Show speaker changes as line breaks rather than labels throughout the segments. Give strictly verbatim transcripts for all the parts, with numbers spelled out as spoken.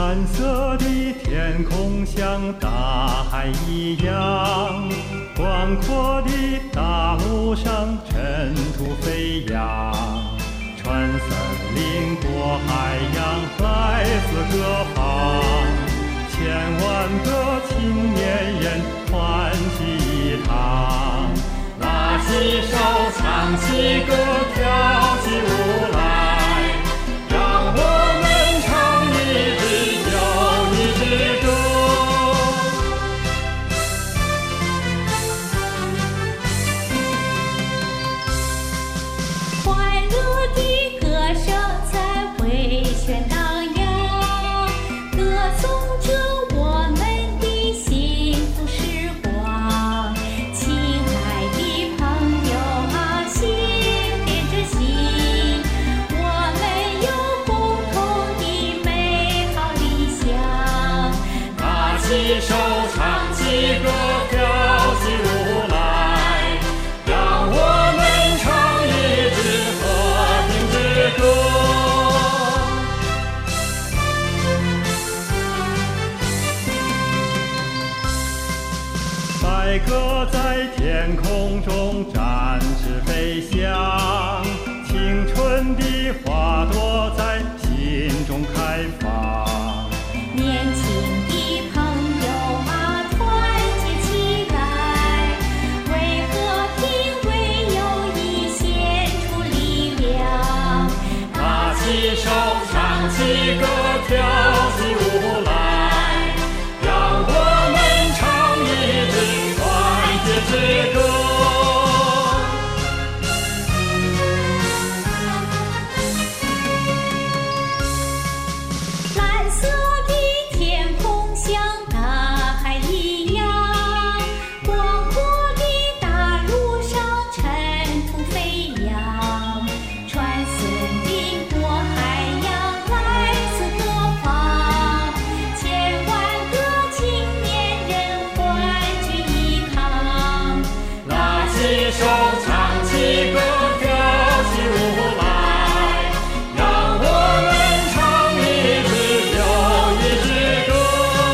蓝色的天空像大海一样，广阔的大陆上尘土飞扬，穿森林过海洋，来自各方，千万个青年人欢喜一堂，拉起手，唱起歌，跳起舞来，让我们唱一支又一支歌。
欢乐的歌声在回旋荡漾，歌颂着我们的幸福时光。亲爱的朋友啊，心连着心，我们有共同的美好理想。
拿起手，唱起歌，跳起舞来，让我们唱一支和平之歌。白鸽在天空中展翅飞翔，青春的花朵在心中开放。
年轻的朋友啊，团结起来，为和平为友谊献出力量。
拿起手，唱起歌，跳起舞来，让我们唱一支团结之歌。
蓝色的天空像大海一样，广阔的大陆上尘土飞扬，穿森林过海洋，来自各方，千万个青年人欢聚一堂。
拿起手，唱起歌，跳起舞来，让我们唱一支又一支歌。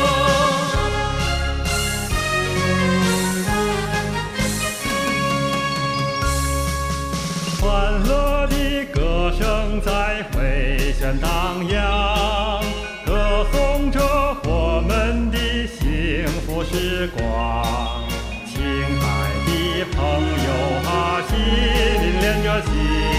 欢乐的歌声在回旋荡漾，歌颂着我们的幸福时光。亲爱的朋友啊，心连着心。